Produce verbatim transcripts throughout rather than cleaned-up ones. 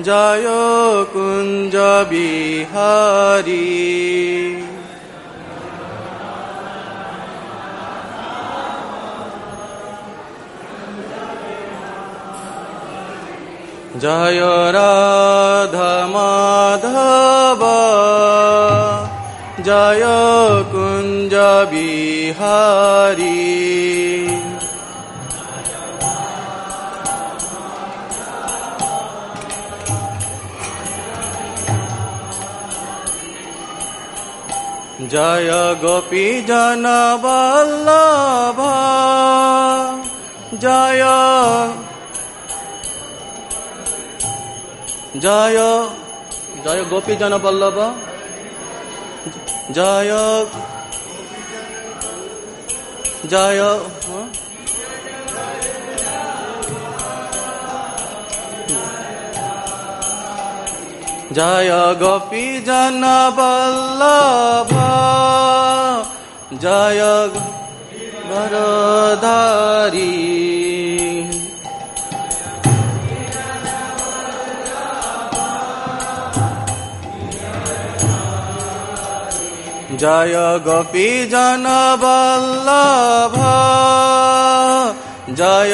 जय कुंज बिहारी जय राधा माधव जय कुंज बिहारी जय गोपी जन वल्लभ जय जय जय गोपी जन वल्लभ जय जय जय गोपी जन वल्लभ जय वरधारी जय गोपी जन वल्लभ जय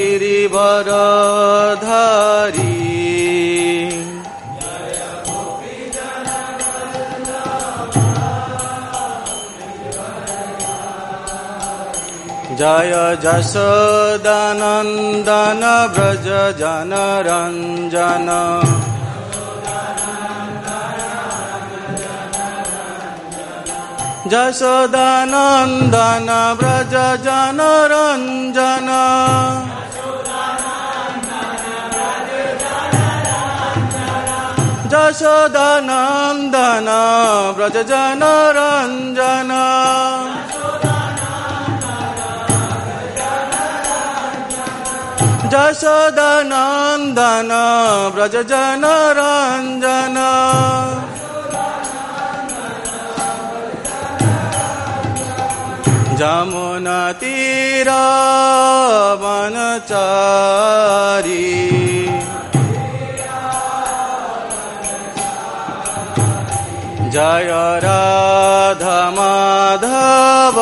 गिरिवरधारी जय जशोदानंदन व्रज जनरंजन जशोदानंदन व्रज जनरंजन जशोदानंदन व्रज जनरंजन जशोदानंदन व्रज जनरंजन जमुना तीर वनचारी जय राधा माधव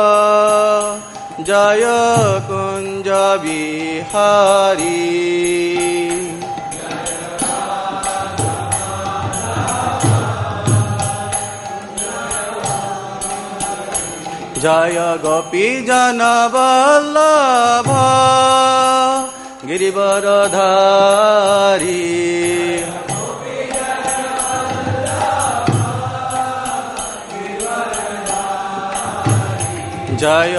जय कुंज बिहारी जय गोपी जन वल्लभ गिरिवरधारी जय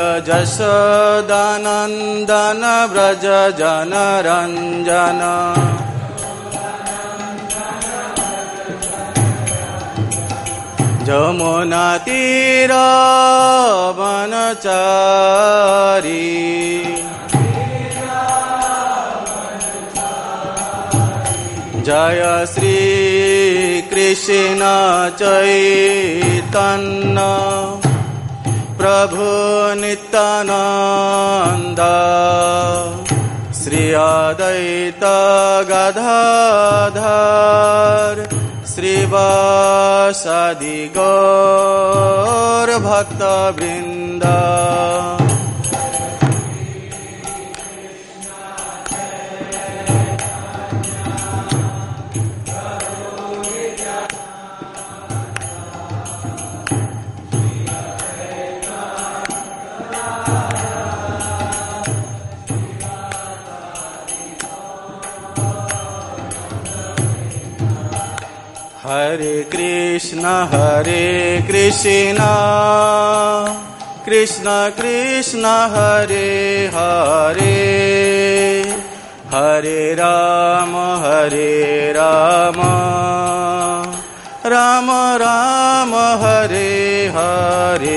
जशोदानंदन व्रज जनरंजन जमुना तीर वनचारी जय श्री कृष्ण चैतन्य प्रभु नित्यानंद श्री अद्वैत गदाधर श्रीवासादि गौर भक्त वृंद हरे कृष्ण हरे कृष्ण कृष्ण कृष्ण हरे हरे हरे राम हरे Ram Ram Ram Hare Hare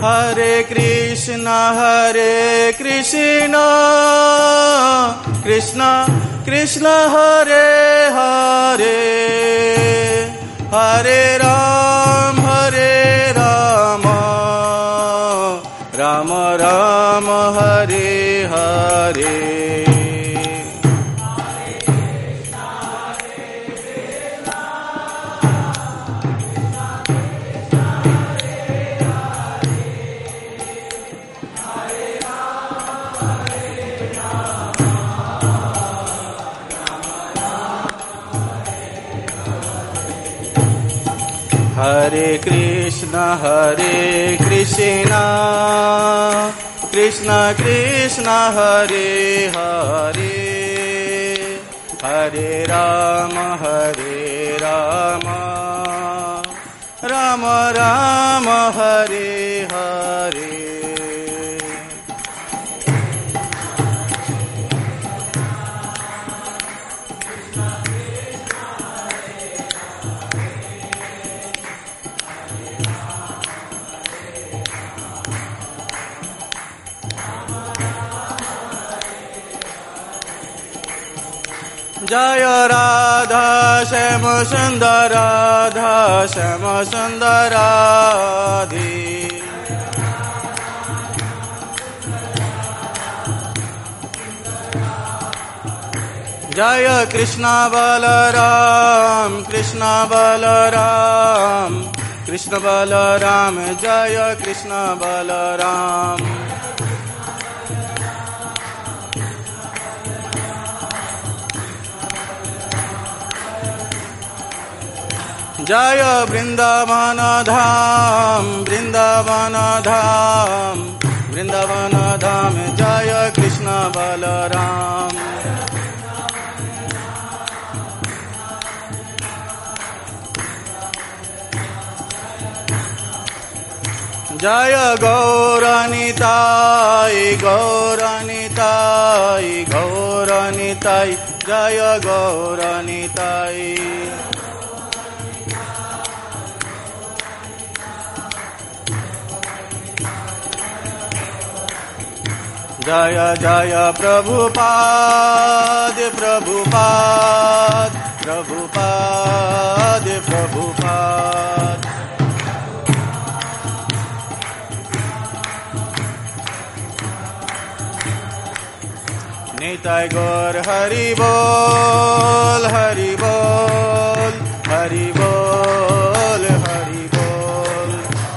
Hare Krishna, Hare Krishna, Krishna Krishna, Hare Hare, Hare Ram, Hare Rama, Rama Rama, Hare Hare. Hare Krishna, Hare Krishna, Krishna Krishna, Hare Hare, Hare Rama, Hare Rama, Rama Rama, Hare Hare. Jai Radha Shama Sundar Radha Shama Sundar Radhi. Jai Krishna Balaram Krishna Balaram Krishna Balaram Jai Krishna Balaram. Jaya Vrindavana Dham, Vrindavana Dham, Vrindavana Dham, Jaya Krishna Balaram. Jaya Gauranitai, Gauranitai, Gauranitai, Jaya Gauranitai. Jaya Jaya Prabhupada, Prabhupada, Prabhupada, Prabhupada. Nitai Gaur Hari Bol, Hari Bol, Hari Bol, Hari Bol.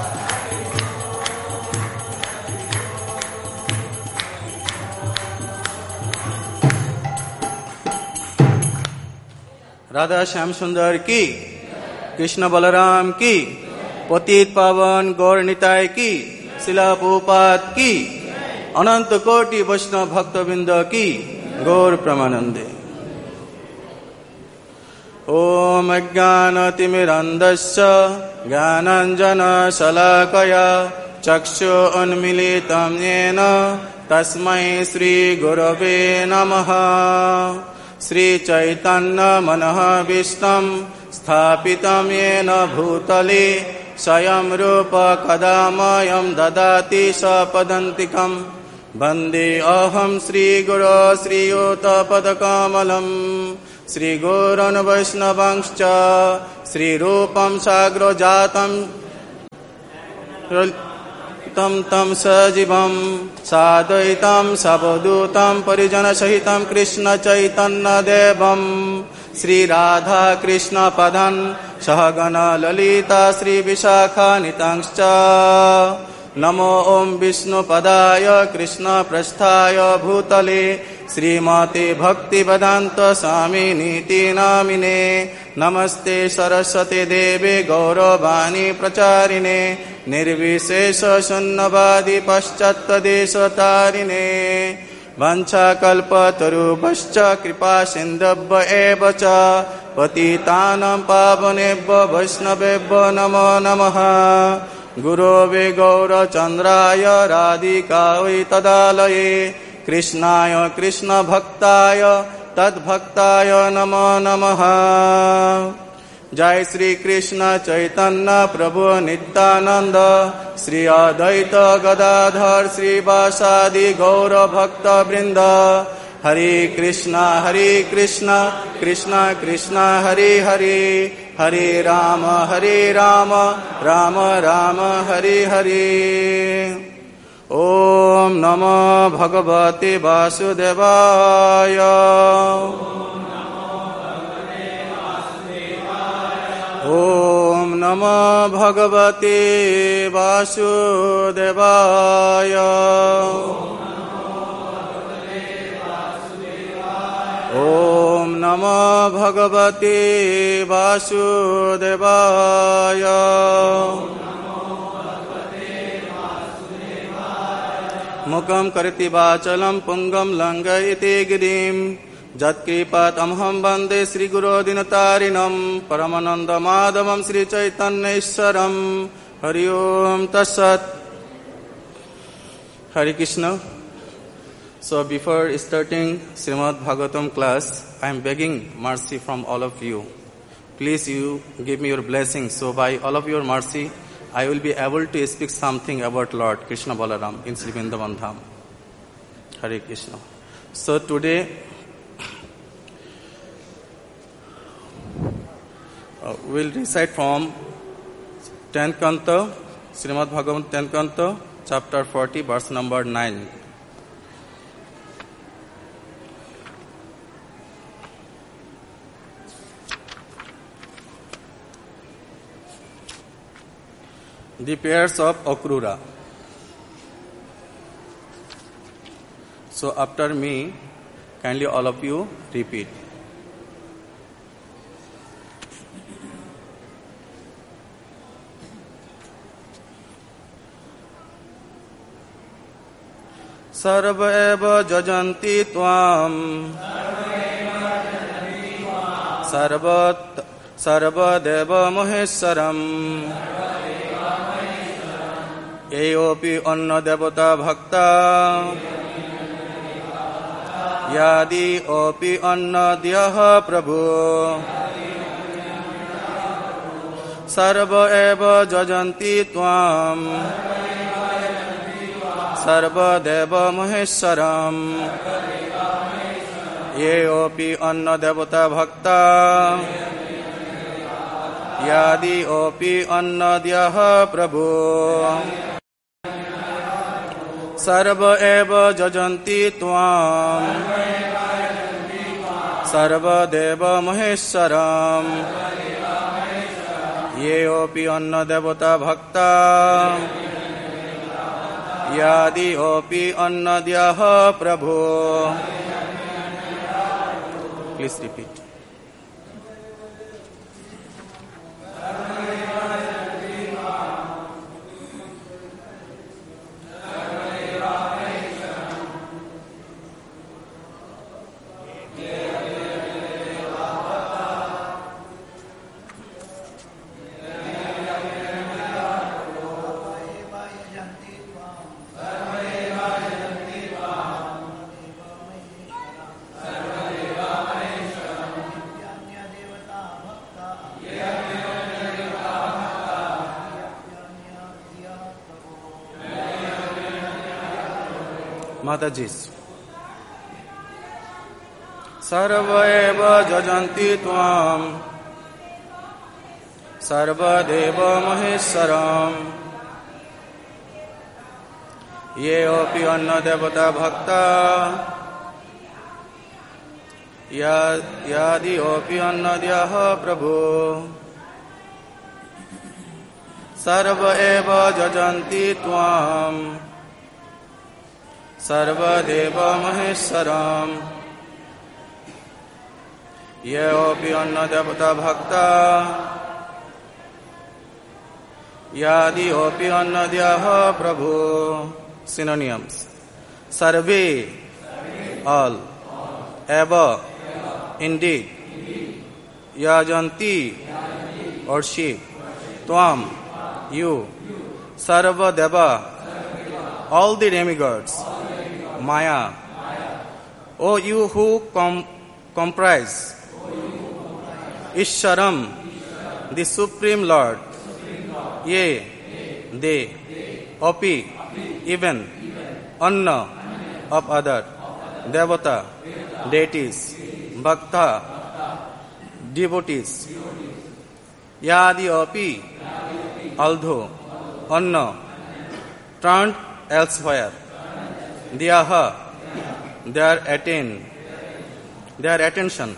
Radha Shyam सुंदर की, कृष्ण बलराम की, पतित पावन गौर निताय की, शिला प्रभुपाद की, अनंत कोटि वैष्णव भक्तवृंद की गौर प्रमानंदे। ओम अज्ञानतिमिरन्धस्य ज्ञानाञ्जनशलाकया चक्षु उन्मीलितं येन तस्मै श्रीगुरवे नमः। श्रीचैतन्यमनोभीष्टं स्थापितं येन भूतले स्वयं रूप कदा मह्यं ददाति सपदान्तिकम्। वन्दे अहं श्रीगुरो श्रीयुतपदकमलं श्रीगुरोन् वैष्णवांश्च श्रीरूपं साग्रजातं तं तं सजीवं साद्वैतं सावधूतं परिजनसहितं कृष्णचैतन्यदेवं श्रीराधा कृष्णपदान् सहगण ललिता श्रीविशाखान्वितांश्च। नमो ओं विष्णुपदाय कृष्णप्रस्थाय भूतले श्रीमते भक्तिवेदान्त स्वामिनीति नामिने। नमस्ते सरस्वती देवे गौरवाणी प्रचारिणे निर्विशेष शून्यवादी पाश्चात्यदेशतारिणे। वंशाकल्पतरुभ्यश्च कृपा सिन्धुभ्य एव च पतितानां पावनेभ्यो वैष्णवेभ्यो नमो नमः। गुरोवे गौरचन्द्राय राधिकायै तदालये कृष्णाय कृष्णभक्ताय तद्भक्ताय नमो नमः। जय श्री कृष्ण चैतन्य प्रभु नित्यानंद श्री अद्वैत गदाधर श्रीवासादि गौर भक्त वृंद। हरे कृष्णा हरे कृष्णा कृष्णा कृष्णा हरे हरे हरे राम हरे राम राम राम हरे हरे। ओम नमो भगवते वासुदेवाय। ओम नमो भगवते वासुदेवाय। ओम नमो भगवते वासुदेवाय। मुखं करोति वाचालं पुंगं लंघयते गिरिं यत्कृपातमहं वन्दे श्रीगुरो दीनतारिणं परमानन्दमाधवं श्रीचैतन्येश्वरं। हरि ओम तत्सत्। Hare Krishna. So before starting Srimad Bhagavatam class, I am begging mercy from all of you. Please you give me your blessing. So by all of your mercy, I will be able to speak something about Lord Krishna Balaram in Sri Vrindavan Dham. Hare Krishna. So today, uh, we'll recite from tenth Canto, Srimad Bhagavatam tenth Canto, chapter forty, verse number nine. The pairs of Akrura. So after me, kindly all of you repeat. Sarva eva jajanti tvam Sarva Sarva deva maheswaram Eyopi anna devata bhakta Yadi opi anna dyaha prabhu Sarva eva jajanti tvam Sarva deva maheswaram Eyopi anna devata bhakta Yadi opi anna dyaha prabhu Sarva eva jajanti tvam Sarva deva maheswaram Yeopi anna devata bhakta Yadi opi anna dyaha prabhu. Please repeat. Mataji's. Sarva eva jajanti tvam Sarva deva maheswaram Yeopi anna devata bhakta Yadi opi anna dyaha prabhu Sarva eva jajanti tvam Sarva deva maheswaram Yeopi anna devata bhakta Yadi opi anna dyaha prabhu. Synonyms. Sarve, all. Eva, indeed. Yajanti, worship. Tvam, you. Sarva deva, all the demigods. Maya, O you who com- comprise. Ishwaram, the Supreme Lord, yea, they, Api, even, Anna, of other, Devata, deities, Bhakta, devotees, Yadi Api, although, Anna, turned elsewhere, Diyaha, their attain, their attention,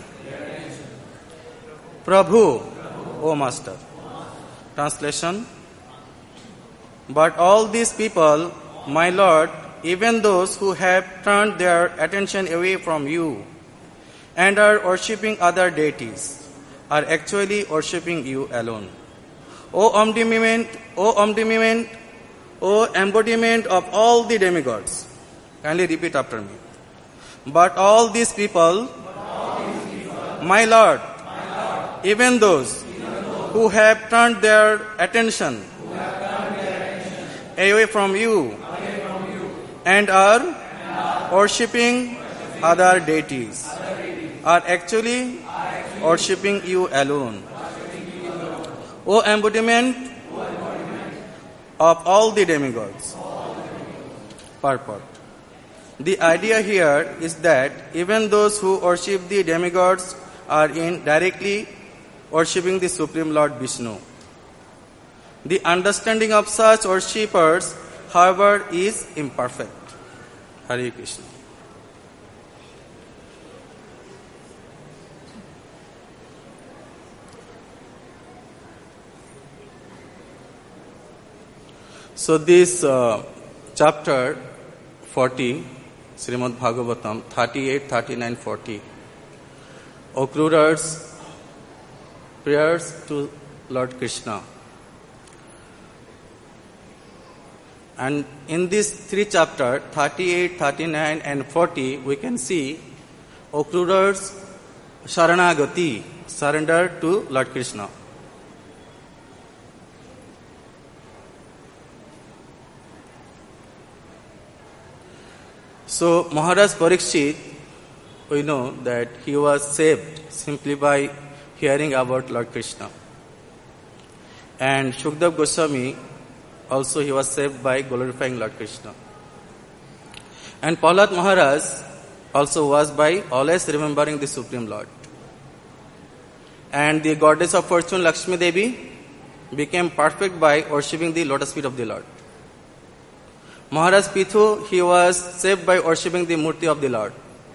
Prabhu, O Master. Translation. But all these people, my Lord, even those who have turned their attention away from you and are worshipping other deities, are actually worshipping you alone. O embodiment, O embodiment, O embodiment of all the demigods. Kindly repeat after me. But all these people, my Lord, even those who have turned their attention away from you and are worshipping other deities, are actually worshipping you alone. O embodiment of all the demigods. Purport. The idea here is that even those who worship the demigods are indirectly worshipping the Supreme Lord Vishnu. The understanding of such worshippers, however, is imperfect. Hare Krishna. So this uh, chapter forty, Srimad Bhagavatam, thirty-eight, thirty-nine, forty, occurs prayers to Lord Krishna. And in these three chapters, thirty-eight, thirty-nine and forty, we can see occurs Sharanagati, surrender to Lord Krishna. So Maharaj Parikshit, we know that he was saved simply by hearing about Lord Krishna. And Shukdev Goswami, also he was saved by glorifying Lord Krishna. And Prahlad Maharaj also was by always remembering the Supreme Lord. And the goddess of fortune, Lakshmi Devi, became perfect by worshipping the lotus feet of the Lord. Maharaj Pithu, he was saved by worshipping the Murti of the Lord.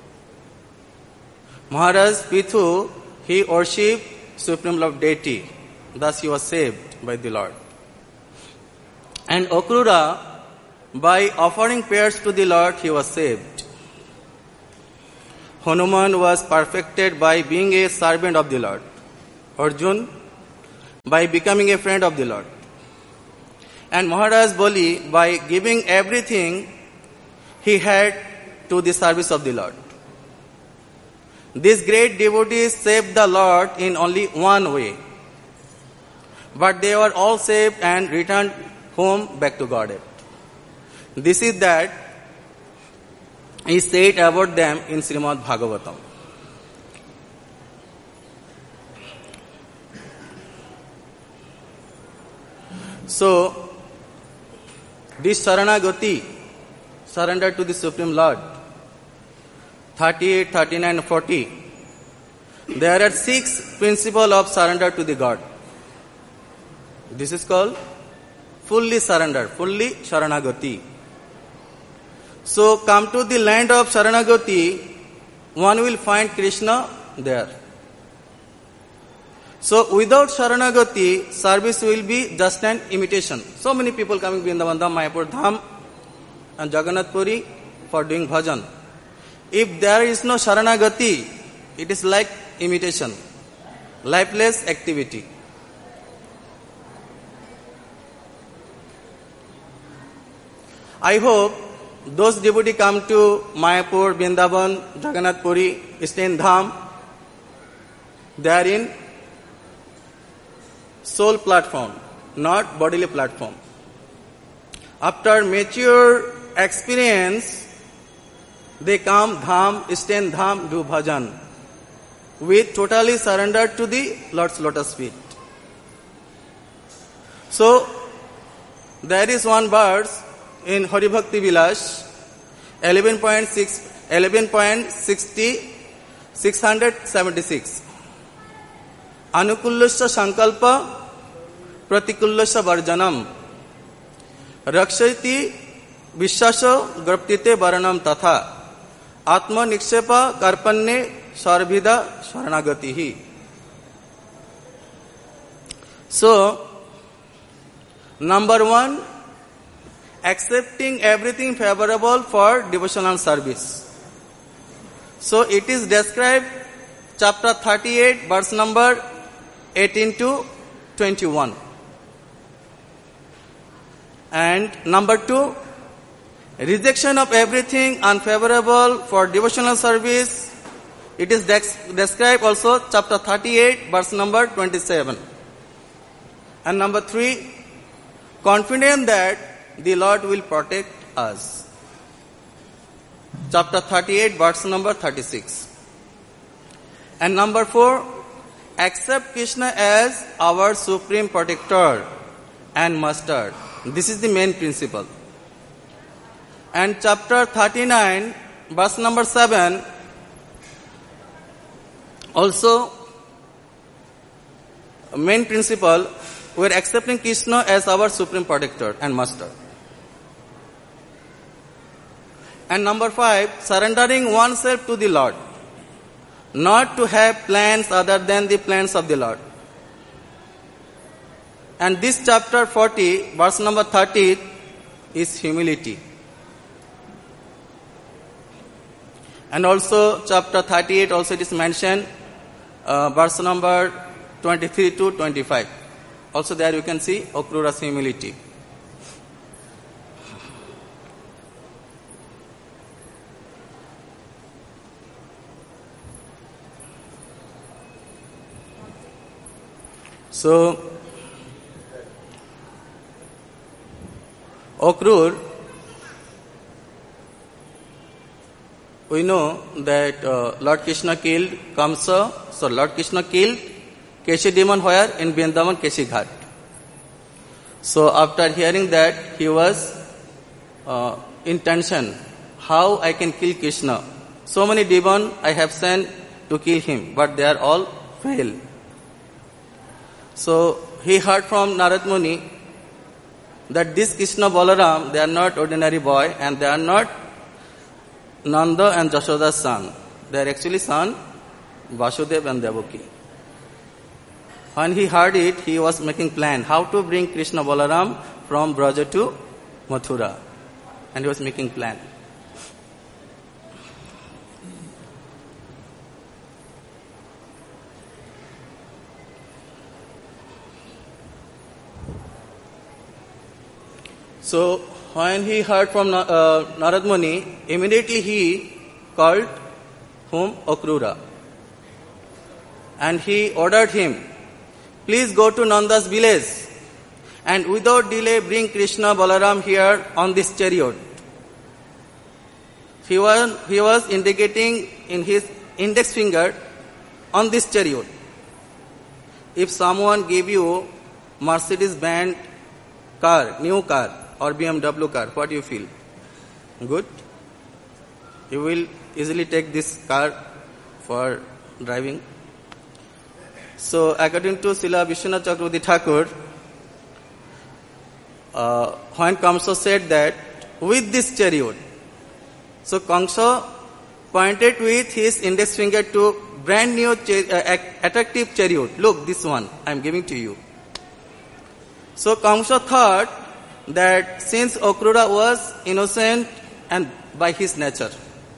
Maharaj Pithu, he worshipped Supreme Lord deity. Thus he was saved by the Lord. And Akrura, by offering prayers to the Lord, he was saved. Hanuman was perfected by being a servant of the Lord. Arjun, by becoming a friend of the Lord. And Maharaj Bali, by giving everything he had to the service of the Lord. These great devotees saved the Lord in only one way. But they were all saved and returned home back to Godhead. This is that he said about them in Srimad Bhagavatam. So, this Saranagati, surrender to the Supreme Lord, thirty-eight, thirty-nine, forty, there are six principles of surrender to the God. This is called fully surrender, fully Sharanagati. So, come to the land of Sharanagati, one will find Krishna there. So, without Sharanagati, service will be just an imitation. So many people coming to Vrindavan Dham, Mayapur Dham and Jagannath Puri for doing bhajan. If there is no Sharanagati, it is like imitation, lifeless activity. I hope those devotees come to Mayapur, Vrindavan, Jagannath Puri, Eastern Dham, they are in soul platform, not bodily platform. After mature experience, they come Dham, Eastern Dham, do bhajan with totally surrendered to the Lord's lotus feet. So, there is one verse in Hari Bhakti Vilas, eleven point six, eleven point sixty, six seventy-six. Anukullasya sankalpa प्रतिकुल्लस्य वर्जनम रक्षयति विश्वास ग्रप्तिते वर्णम तथा आत्मनिक्षेप कार्पण्ये सर्वविदा शरणागति ही. So, number one, accepting everything favorable for devotional service. So, it is described chapter thirty-eight, verse number eighteen to twenty-one. And number two, rejection of everything unfavorable for devotional service. It is dex- described also chapter thirty-eight, verse number twenty-seven. And number three, confident that the Lord will protect us. Chapter thirty-eight, verse number thirty-six. And number four, accept Krishna as our supreme protector and master. This is the main principle. And chapter thirty-nine, verse number seven, also main principle, we are accepting Krishna as our supreme protector and master. And number five, surrendering oneself to the Lord, not to have plans other than the plans of the Lord. And this chapter forty, verse number thirty, is humility. And also chapter thirty-eight, also it is mentioned, uh, verse number twenty-three to twenty-five. Also there you can see Akrura's humility. So, Akrura, we know that uh, Lord Krishna killed Kamsa. So Lord Krishna killed Keshi demon where? In Vrindavan Keshi Ghat. So after hearing that, he was uh, in tension. How I can kill Krishna? So many demons I have sent to kill him, but they are all fail. So he heard from Narad Muni that this Krishna Balaram, they are not ordinary boy and they are not Nanda and Jashoda's son. They are actually son Vasudeva and Devaki. When he heard it, he was making plan how to bring Krishna Balaram from Braja to Mathura. And he was making plan. So, when he heard from uh, Narad Muni, immediately he called whom? Akrura. And he ordered him, please go to Nanda's village and without delay bring Krishna Balaram here on this chariot. He was, he was indicating in his index finger on this chariot. If someone gave you Mercedes-Benz car, new car, or B M W car, what do you feel? Good? You will easily take this car for driving. So, according to Srila Vishwanath Chakravarti Thakur, uh, when Kamsa said that, with this chariot, so Kamsa pointed with his index finger to brand new char- uh, attractive chariot. Look, this one I am giving to you. So Kamsa thought that since Akrura was innocent and by his nature,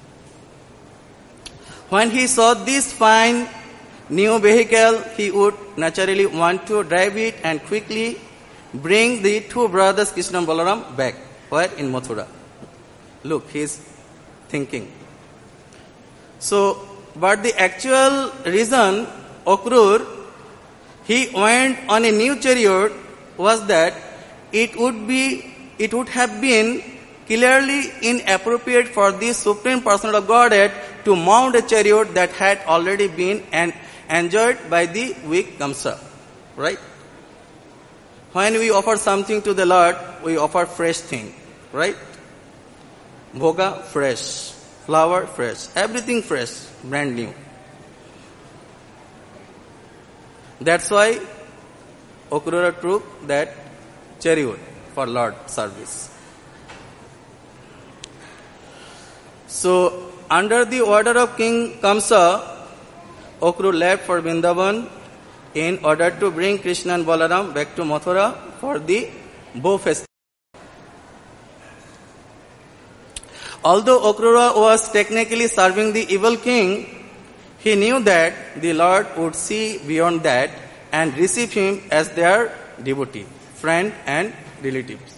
when he saw this fine new vehicle, he would naturally want to drive it and quickly bring the two brothers Krishna and Balaram back. Where? In Mathura. Look, he is thinking. So, but the actual reason Akrura, he went on a new chariot was that it would be, it would have been clearly inappropriate for the Supreme Person of Godhead to mount a chariot that had already been and enjoyed by the weak Kamsa. Right? when we offer something to the Lord, we offer fresh thing, right? Bhoga, fresh. Flower, fresh. Everything fresh, brand new. That's why Akrura took that cherry wood for Lord service. So, under the order of King Kamsa, Akrura left for Vrindavan in order to bring Krishna and Balaram back to Mathura for the bow festival. Although Akrura was technically serving the evil king, he knew that the Lord would see beyond that and receive him as their devotee, friend and relatives.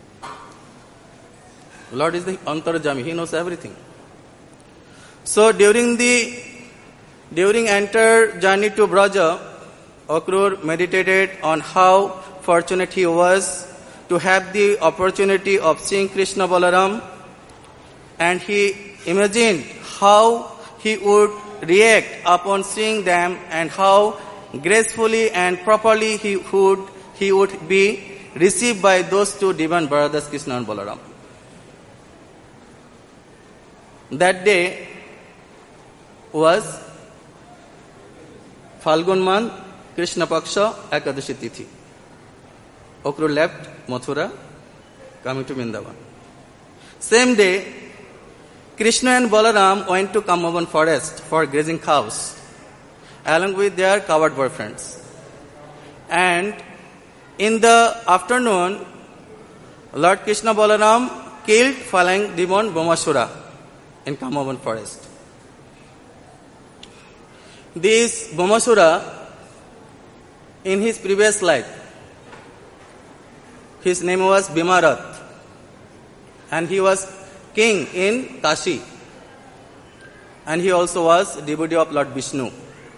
Lord is the Antarjami, he knows everything. So during the during entire journey to Braja, Akrura meditated on how fortunate he was to have the opportunity of seeing Krishna Balaram, and he imagined how he would react upon seeing them and how gracefully and properly he would he would be received by those two divine brothers, Krishna and Balaram. That day was Falgun month, Krishna Paksha, Ekadashi Tithi. Akrura left Mathura, coming to Vrindavan. Same day, Krishna and Balaram went to Kamavan forest for grazing cows, along with their coward boyfriends. And in the afternoon, Lord Krishna Balaram killed flying demon Bhamasura in Kamavan forest. This Bhamasura, in his previous life, his name was Bhimarath, and he was king in Kashi, and he also was devotee of Lord Vishnu.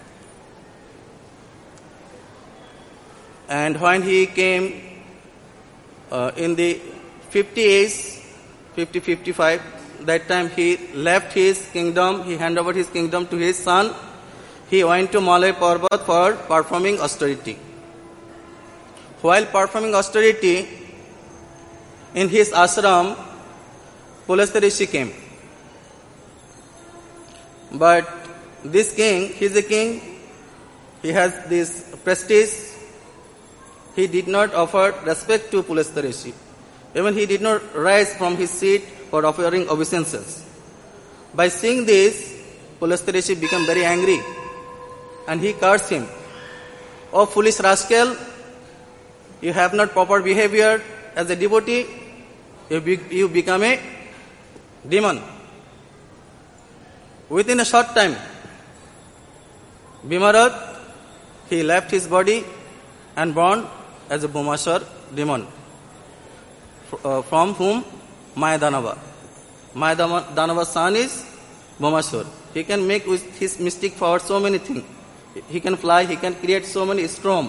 And when he came uh, in the fifty age, fifty fifty-five, that time he left his kingdom, he handed over his kingdom to his son. He went to Malay Parbat for performing austerity. While performing austerity, in his ashram, Pulastya Rishi came. But this king, he is a king, he has this prestige, he did not offer respect to Pulastya Rishi. Even he did not rise from his seat for offering obeisances. By seeing this, Pulastya Rishi became very angry and he cursed him. "Oh foolish rascal, you have not proper behavior as a devotee, you, be, you become a demon." Within a short time, Bhimarath, he left his body and born as a Bhumashar demon, uh, from whom Maya Danava. Maya Danava's son is Bhumashur. He can make with his mystic power so many things. He can fly, he can create so many storms.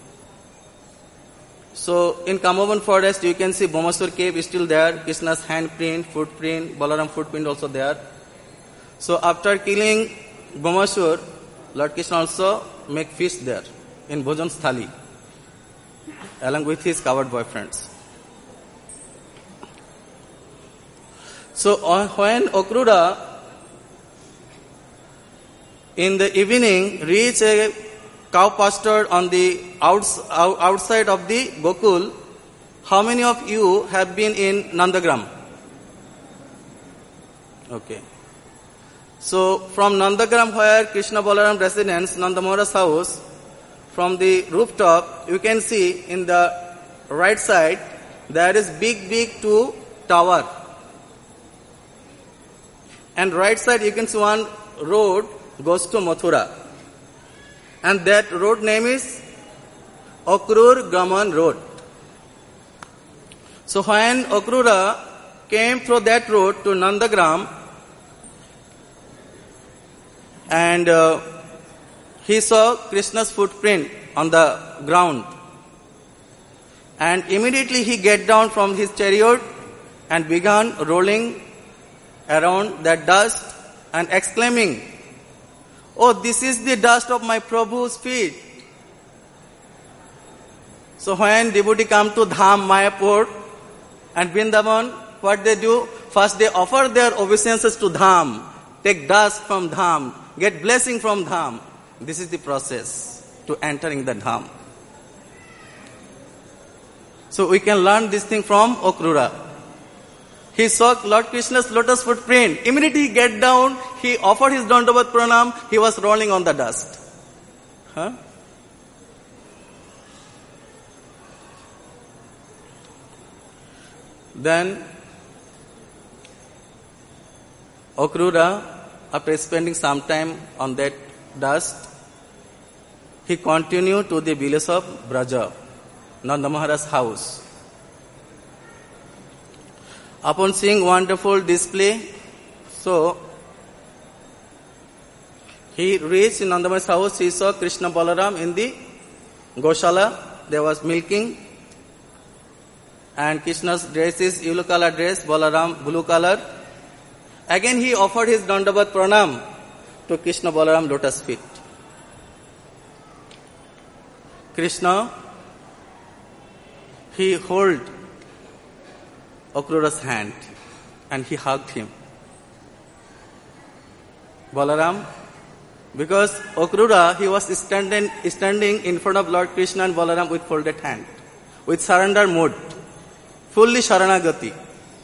So in Kamavan forest, you can see Bhamasur cave is still there, Krishna's handprint, footprint, Balaram footprint also there. So after killing Bhamasur, Lord Krishna also make feast there in Bhojan Sthali, along with his coward boyfriends. So uh, when Akrura in the evening reached a cow pasture on the outs, out, outside of the Gokul, how many of you have been in Nandagram? Okay. So from Nandagram, where Krishna Balaram residence, Nandamara's house, from the rooftop, you can see in the right side, there is big, big two tower. And right side, you can see one road goes to Mathura. And that road name is Akrura Gaman Road. So when Akrura came through that road to Nandagram, and uh, he saw Krishna's footprint on the ground, and immediately he get down from his chariot and began rolling around that dust and exclaiming, "Oh, this is the dust of my Prabhu's feet." So when devotee come to Dham, Mayapur and Vrindavan, what they do? First they offer their obeisances to Dham, take dust from Dham, get blessing from Dham. This is the process to entering the Dham. So we can learn this thing from Akrura. He saw Lord Krishna's lotus footprint. Immediately he get down, he offered his Dandavat Pranam, he was rolling on the dust. Huh? Then Akrura, after spending some time on that dust, he continued to the village of Braja, Nanda Maharaj's house. Upon seeing wonderful display, so he reached Nanda Maharaj's house. He saw Krishna Balaram in the Goshala. There was milking, and Krishna's dress is yellow color dress, Balaram blue color. Again he offered his Dandavat Pranam to Krishna Balaram lotus feet. Krishna, he held Akrura's hand and he hugged him. Balaram, because Akrura, he was standing, standing in front of Lord Krishna and Balaram with folded hand, with surrender mood, fully Sharanagati.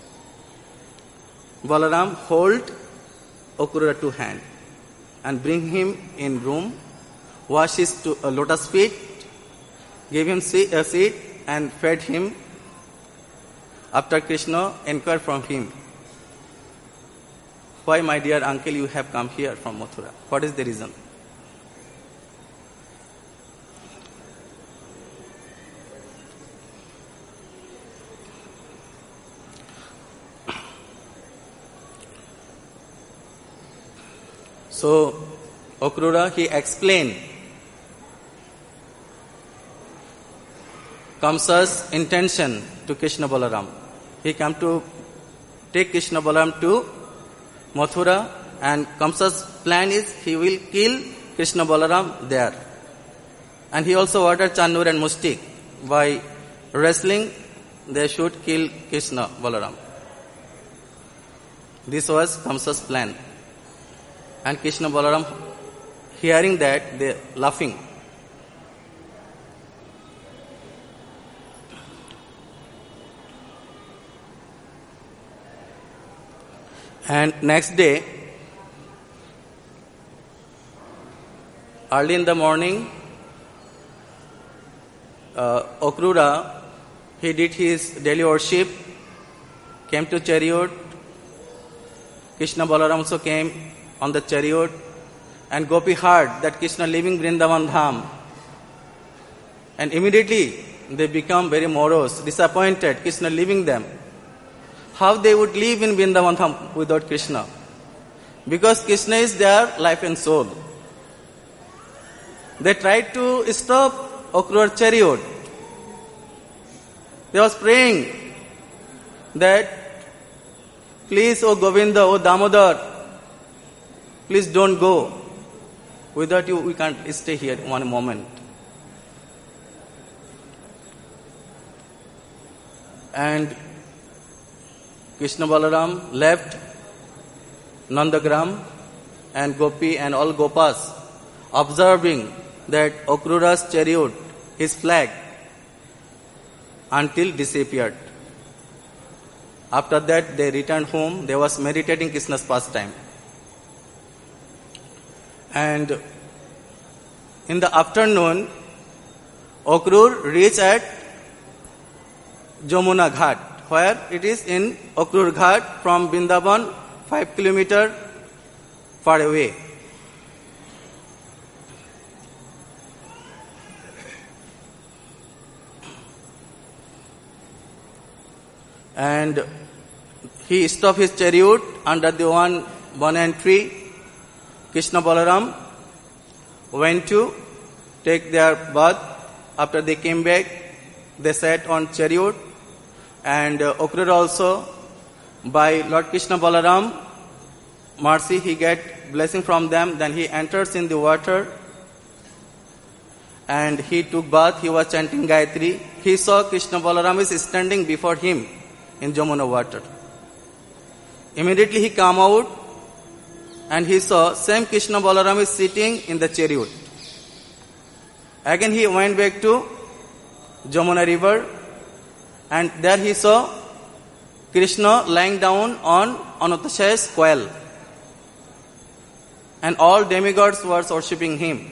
Balaram hold Akrura to hand and bring him in room, wash his to, uh, lotus feet, gave him a seat and fed him. After Krishna inquired from him, why, my dear uncle, you have come here from Mathura? What is the reason? So, Akrura, he explained Kamsa's intention to Krishna Balaram. He came to take Krishna Balaram to Mathura, and Kamsa's plan is he will kill Krishna Balaram there. And he also ordered Chandur and Mustik, by wrestling they should kill Krishna Balaram. This was Kamsa's plan. And Krishna Balaram, hearing that, they laughing. And next day, early in the morning, uh, Akrura, he did his daily worship, came to chariot. Krishna Balaram also came on the chariot, and Gopi heard that Krishna leaving Vrindavan Dham. And immediately they become very morose, disappointed, Krishna leaving them. How they would live in Vrindavan Dham without Krishna? Because Krishna is their life and soul. They tried to stop Akrura's chariot. They was praying that, please, O Govinda, O Damodar, please don't go. Without you, we can't stay here one moment. And Krishna Balaram left Nandagram, and Gopi and all Gopas, observing that Akrura's chariot, his flag, until disappeared. After that, they returned home. They was meditating Krishna's pastime. And in the afternoon, Akrur reached at Jamuna Ghat, where it is in Akrur Ghat from Vrindavan, five kilometers far away. And he stopped his chariot under the one banyan tree. Krishna Balaram went to take their bath. After they came back, they sat on chariot, and uh, Akrura also, by Lord Krishna Balaram mercy, he get blessing from them. Then he enters in the water, and he took bath, he was chanting Gayatri. He saw Krishna Balaram is standing before him in Jamuna water. Immediately he came out and he saw same Krishna Balaram is sitting in the chariot. Again he went back to Jamuna river and there he saw Krishna lying down on Anantashaya's coil. And all demigods were worshipping him.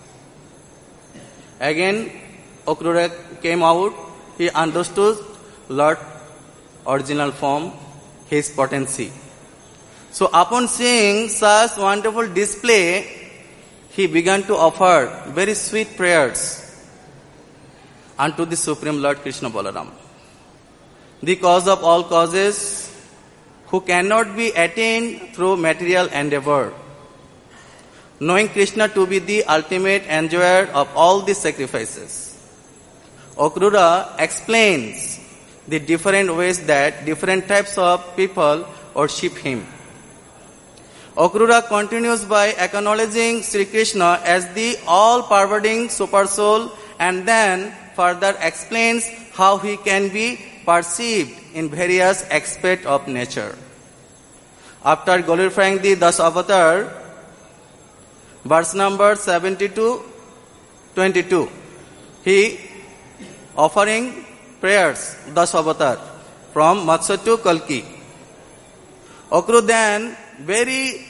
Again Akrura came out, he understood Lord's original form, his potency. So upon seeing such wonderful display, he began to offer very sweet prayers unto the Supreme Lord Krishna Balaram, the cause of all causes, who cannot be attained through material endeavor, knowing Krishna to be the ultimate enjoyer of all the sacrifices. Akrura explains the different ways that different types of people worship him. Akrura continues by acknowledging Sri Krishna as the all-pervading super soul and then further explains how he can be perceived in various aspects of nature. After glorifying the Das Avatar, verse number seventy-two twenty-two, he offering prayers, Das Avatar, from Matsya to Kalki. Akrura then very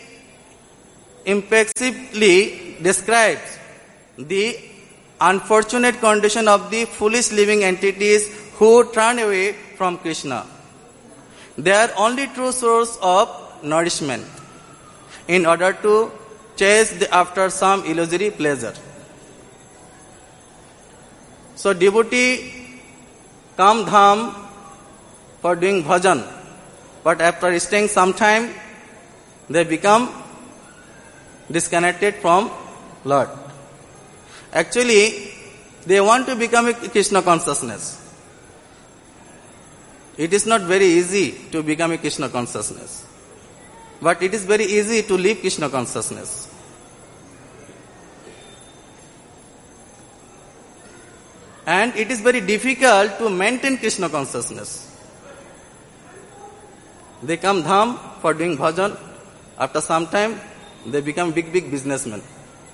impressively describes the unfortunate condition of the foolish living entities who turn away from Krishna. They are only true source of nourishment in order to chase the, after some illusory pleasure. So devotee come dham for doing bhajan, but after staying some time, they become disconnected from Lord. Actually, they want to become a Krishna consciousness. It is not very easy to become a Krishna consciousness, but it is very easy to live Krishna consciousness. And it is very difficult to maintain Krishna consciousness. They come dham for doing bhajan. After some time, they become big, big businessmen.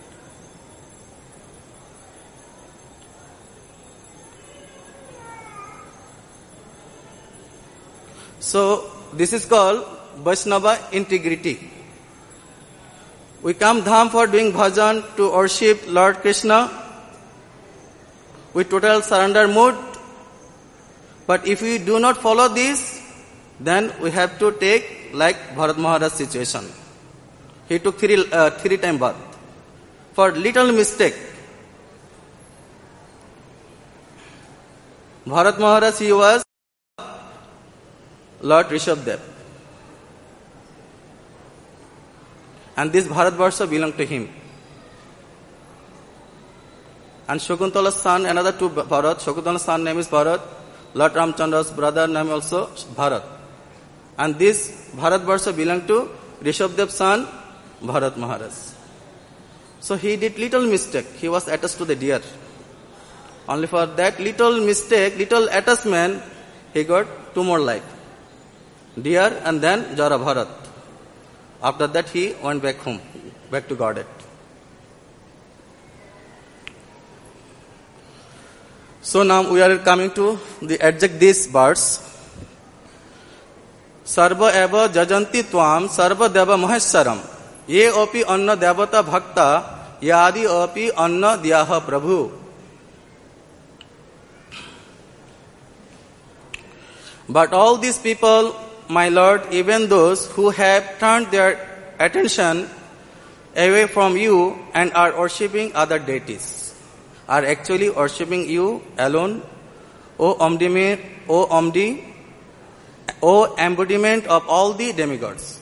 So, this is called Vaishnava integrity. We come dham for doing bhajan to worship Lord Krishna with total surrender mood. But if we do not follow this, then we have to take like Bharat Maharaj situation. He took three, uh, three time bath. For little mistake, Bharat Maharaj, he was Lord Rishabdev. And this Bharat Varsha belonged to him. And Shakuntala's son, another two Bharat, Shakuntala's son name is Bharat, Lord Ramchandra's brother name also Bharat. And this Bharat Varsha belonged to Rishabdev's son, Bharat Maharaj. So he did little mistake. He was attached to the deer. Only for that little mistake, little attachment, he got two more life. Deer and then Jara Bharat. After that he went back home, back to Godhead. So now we are coming to the adject this verse. Sarva eva jajanti tvam sarva deva maheswaram ye opi anna devata bhakta yadi opi anna dyaha prabhu. But all these people, my Lord, even those who have turned their attention away from you and are worshipping other deities, are actually worshipping you alone, O Omnimate, O Omni, O embodiment of all the demigods.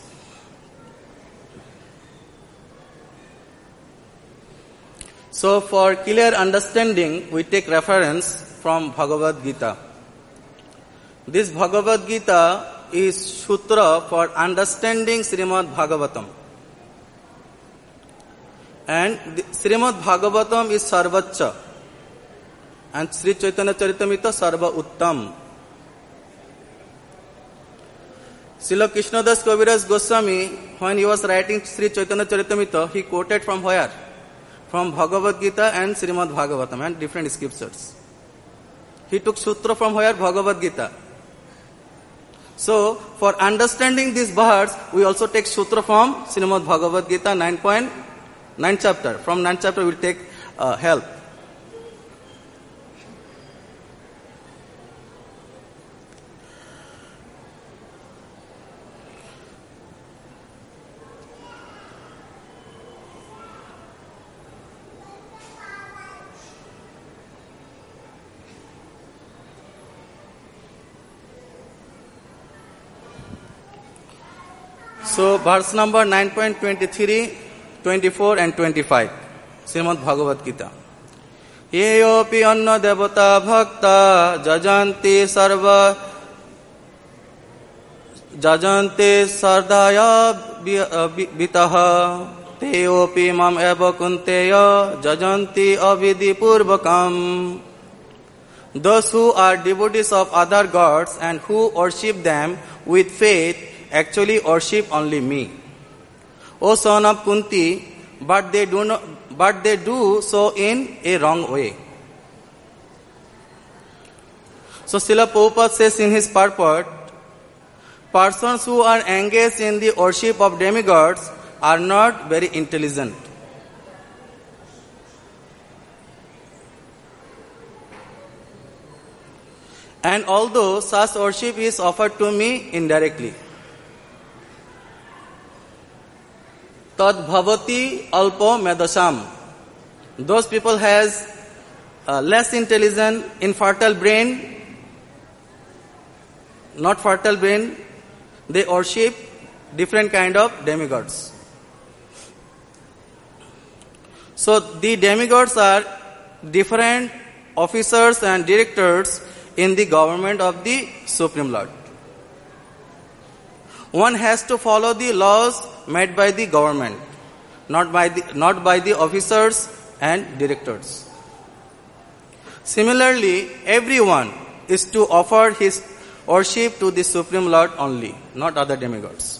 So for clear understanding, we take reference from Bhagavad Gita. This Bhagavad Gita is sutra for understanding Srimad Bhagavatam. And Srimad Bhagavatam is Sarvacha. and Sri Chaitanya Charitamrita Sarva Uttam. Srila Krishnadas Kaviraj Goswami, when he was writing Sri Chaitanya Charitamrita, he quoted from where? From Bhagavad Gita and Srimad Bhagavatam and different scriptures. He took sutra from where? Bhagavad Gita. So, for understanding these verse, we also take sutra from Srimad Bhagavad Gita nine point nine chapter. From ninth chapter, we will take uh, help. So, verse number nine point twenty-three, twenty-four and twenty-five, Srimad Bhagavad Gita. Yeyopi anna devata bhakta jajanti sarva jajanti sardaya vitaha teyopi mam eva kunteya jajanti avidhi purvakam. Those who are devotees of other gods and who worship them with faith actually worship only me. O son of Kunti, but they do not, but they do so in a wrong way. So Srila Prabhupada says in his purport, persons who are engaged in the worship of demigods are not very intelligent. And although such worship is offered to me indirectly, tad bhavati alpo medasam. Those people has uh, less intelligent, infertile brain, not fertile brain. They worship different kind of demigods. So the demigods are different officers and directors in the government of the Supreme Lord. One has to follow the laws made by the government, not by the, not by the officers and directors. Similarly, everyone is to offer his worship to the Supreme Lord only, not other demigods.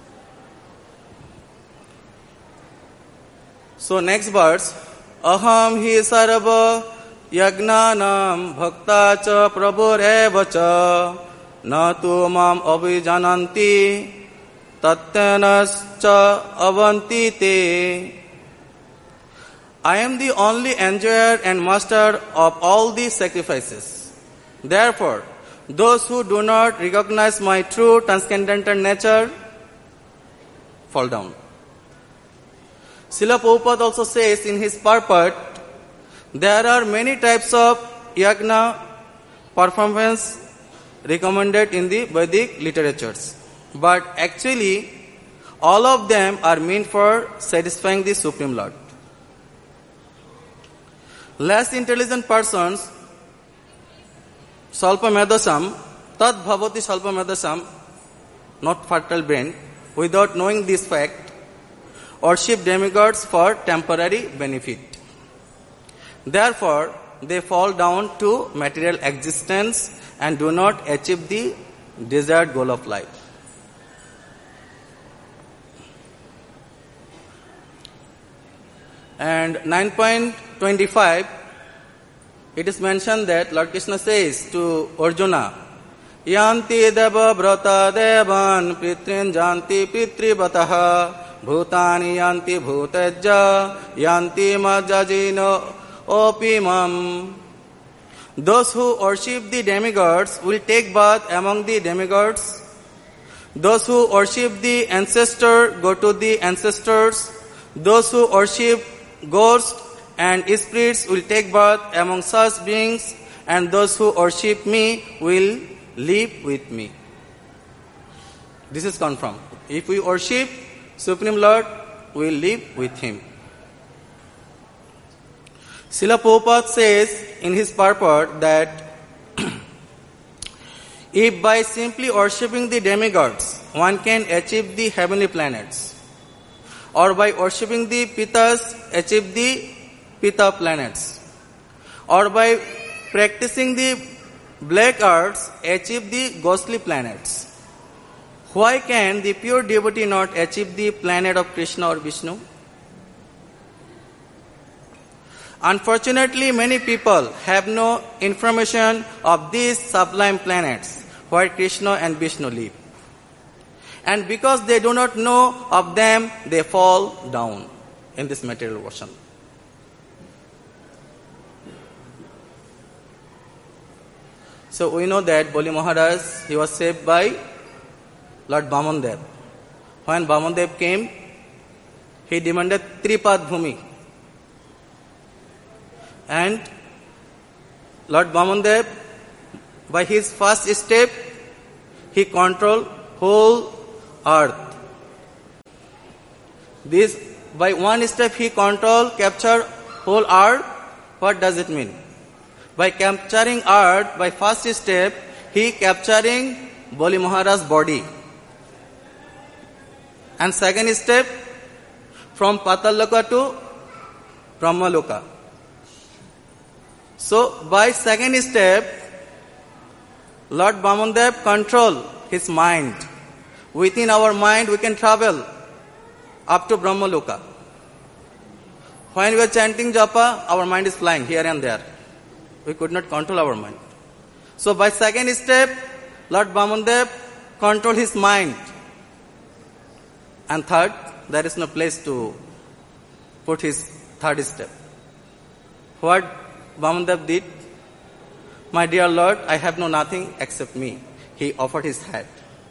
So next verse, aham hi sarva yagnanam bhakta cha prabhureva cha na tu mam abhijananti tatyanascha avanti te. I am the only enjoyer and master of all these sacrifices. Therefore, those who do not recognize my true transcendental nature fall down. Srila Prabhupada also says in his purport, there are many types of yagna performance recommended in the Vedic literatures. But actually, all of them are meant for satisfying the Supreme Lord. Less intelligent persons, salpa medasam, tad bhavati salpa medasam, not fertile brain, without knowing this fact, worship demigods for temporary benefit. Therefore, they fall down to material existence and do not achieve the desired goal of life. And nine point twenty-five, it is mentioned that Lord Krishna says to Arjuna, yanti deva brata devan pitrin janti pitribataha bhutani yanti bhutejja yanti majajino opimam. Those who worship the demigods will take bath among the demigods. Those who worship the ancestor go to the ancestors. Those who worship ghosts and spirits will take birth among such beings, and those who worship me will live with me. This is confirmed. If we worship Supreme Lord, we will live with Him. Srila Prabhupada says in his purport that if by simply worshipping the demigods, one can achieve the heavenly planets, or by worshipping the Pitas, achieve the Pita planets, or by practicing the black arts achieve the ghostly planets. Why can the pure devotee not achieve the planet of Krishna or Vishnu? Unfortunately, many people have no information of these sublime planets where Krishna and Vishnu live. And because they do not know of them, they fall down in this material ocean. So we know that Bali Maharaj, he was saved by Lord Vamandev. When Vamandev came, he demanded Tripad Bhumi. And Lord Vamandev, by his first step, he controlled whole earth. This, by one step he controlled, captured whole earth. What does it mean? By capturing earth, by first step, he capturing Bali Maharaj's body. And second step, from Pataloka to Brahmaloka. So, by second step, Lord Vamandev control his mind. Within our mind, we can travel up to Brahmaloka. When we are chanting japa, our mind is flying here and there. We could not control our mind. So, by second step, Lord Vamandev control his mind. And third, there is no place to put his third step. What Vamandev did? My dear Lord, I have no nothing except me. He offered his head.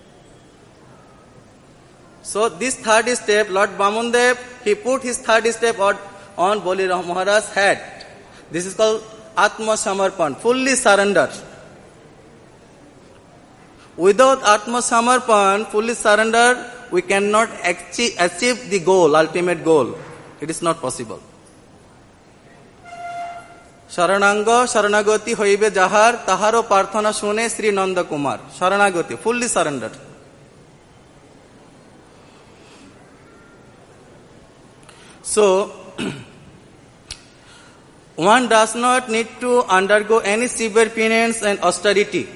So this third step, Lord Vamandev, he put his third step on, on Bali Maharaj's head. This is called Atma Samarpan, fully surrender. Without Atma Samarpan, fully surrender, we cannot achieve, achieve the goal, ultimate goal. It is not possible. Sharananga Sharanagati hoibe jahar taharo parthana shune Sri Nanda Kumar. Sharanagati, fully surrender. So, one does not need to undergo any severe penance and austerity.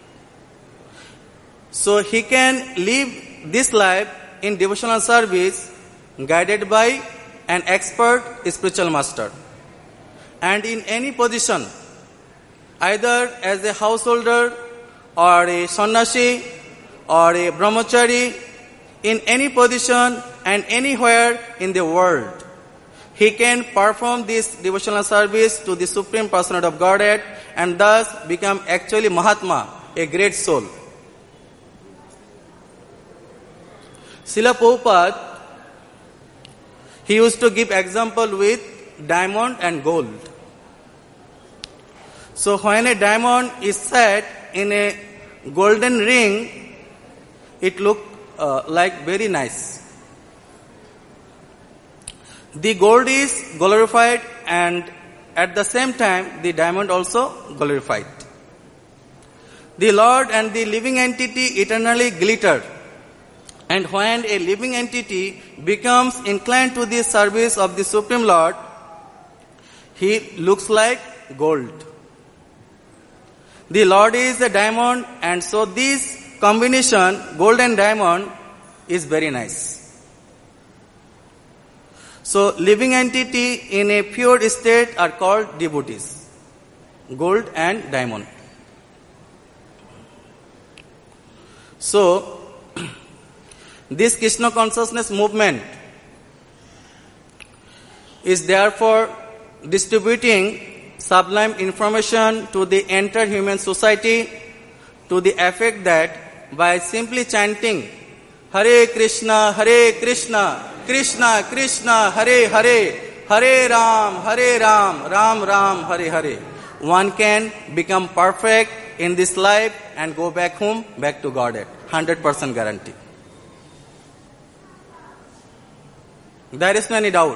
So he can live this life in devotional service guided by an expert spiritual master. And in any position, either as a householder or a sannyasi or a brahmachari, in any position and anywhere in the world, he can perform this devotional service to the Supreme Personality of Godhead and thus become actually Mahatma, a great soul. Srila Prabhupada, he used to give example with diamond and gold. So when a diamond is set in a golden ring, it looks uh, like very nice. The gold is glorified and at the same time the diamond also glorified. The Lord and the living entity eternally glitter. And when a living entity becomes inclined to the service of the Supreme Lord, he looks like gold. The Lord is a diamond, and so this combination, gold and diamond, is very nice. So, living entity in a pure state are called devotees. Gold and diamond. So, this Krishna consciousness movement is therefore distributing sublime information to the entire human society to the effect that by simply chanting Hare Krishna, Hare Krishna, Krishna Krishna, Hare Hare, Hare Ram, Hare Ram, Ram Ram, Hare Hare, one can become perfect in this life and go back home, back to Godhead. one hundred percent guarantee. There is no any doubt.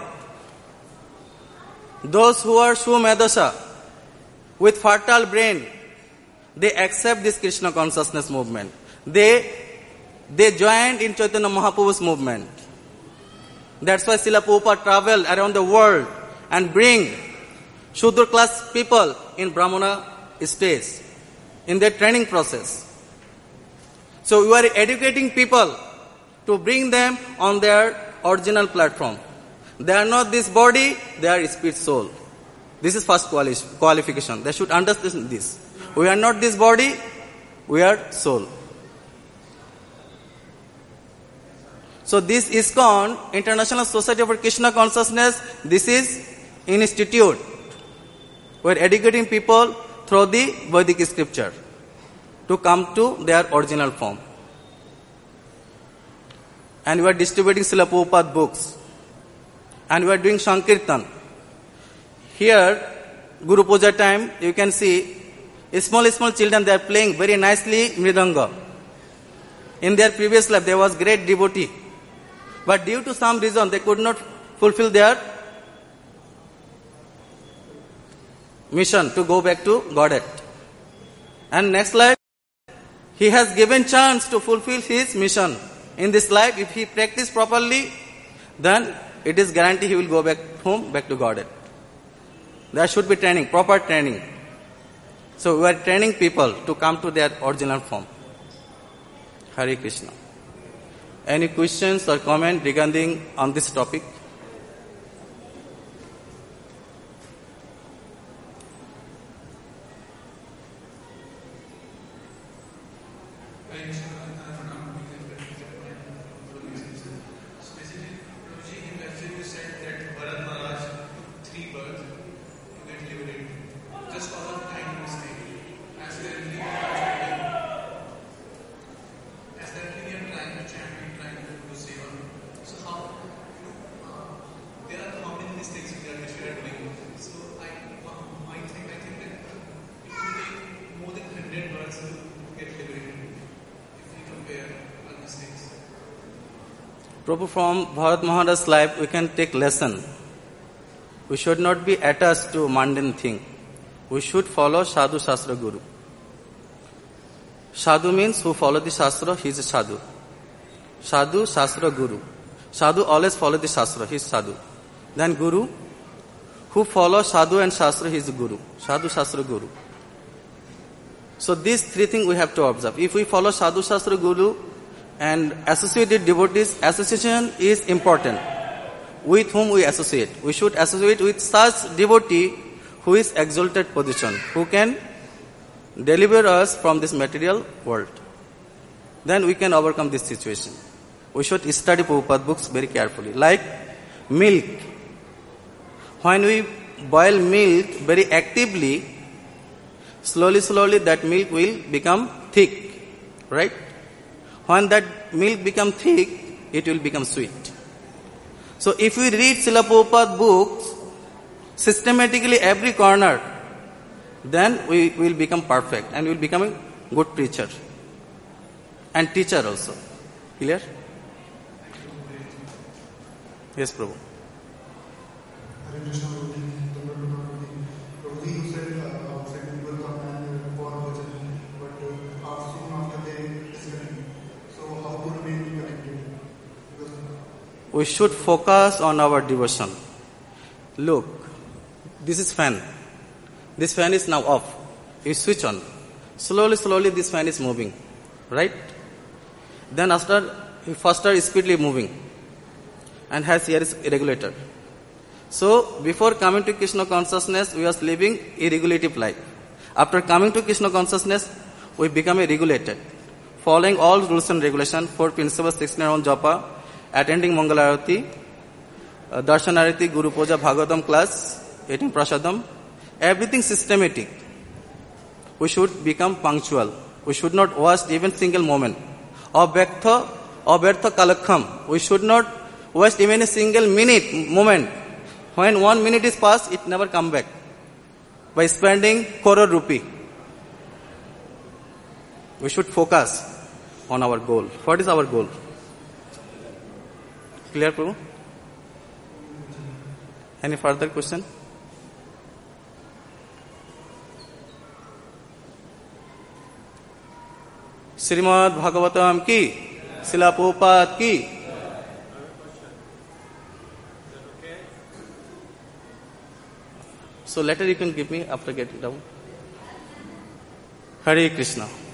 Those who are Shumedasha, with fertile brain, they accept this Krishna consciousness movement. They, they joined in Chaitanya Mahaprabhu's movement. That's why Srila Prabhupada traveled around the world and bring Shudra class people in Brahmana stage in their training process. So you are educating people to bring them on their original platform. They are not this body, they are spirit soul. This is first quali- qualification. They should understand this. We are not this body, we are soul. So this ISKCON, International Society for Krishna Consciousness, this is an institute. We are educating people through the Vedic scripture to come to their original form. And we are distributing Srila Prabhupada books. And we are doing Sankirtan. Here, Guru Puja time, you can see small, small children, they are playing very nicely Mridanga. In their previous life, there was great devotee. But due to some reason, they could not fulfill their mission to go back to Godhead. And next life, he has given chance to fulfill his mission. In this life, if he practice properly, then it is guaranteed he will go back home, back to Godhead. There should be training, proper training. So we are training people to come to their original form. Hare Krishna. Any questions or comment regarding on this topic? Prabhu, from Bharat Maharaj's life, we can take lesson. We should not be attached to mundane thing. We should follow Sadhu Shastra Guru. Sadhu means who follow the Shastra, he is a Sadhu. Sadhu, Shastra, Guru. Sadhu always follow the Shastra, he is Sadhu. Then Guru, who follow Sadhu and Shastra, he is the Guru. Sadhu, Shastra, Guru. So these three things we have to observe. If we follow Sadhu, Shastra, Guru, and associated devotees, association is important. With whom we associate. We should associate with such devotee who is exalted position, who can deliver us from this material world. Then we can overcome this situation. We should study Prabhupada books very carefully. Like milk. When we boil milk very actively, slowly, slowly that milk will become thick. Right? When that milk becomes thick, it will become sweet. So if we read Srila Prabhupada books systematically every corner, then we will become perfect and we will become a good preacher and teacher also. Clear? Yes, Prabhu. We should focus on our devotion. Look, this is fan. This fan is now off. You switch on. Slowly, slowly this fan is moving. Right? Then after, faster is speedily moving. And has here is a regulator. So, before coming to Krishna consciousness, we was living a regulative life. After coming to Krishna consciousness, we become a regulated. Following all rules and regulations, four principles, sixteen on japa, attending Mangalarati, uh, Darshanarati, Guru Puja, Bhagavatam class, eating Prasadam, everything systematic. We should become punctual. We should not waste even single moment. Abhyartha, abhyartha kalakham. We should not waste even a single minute, moment. When one minute is passed, it never come back. By spending crore rupee. We should focus on our goal. What is our goal? Clear, Prabhu? Any further question? Srimad Bhagavatam ki, Srila Prabhupada ki. So later you can give me after getting down. Hare Krishna.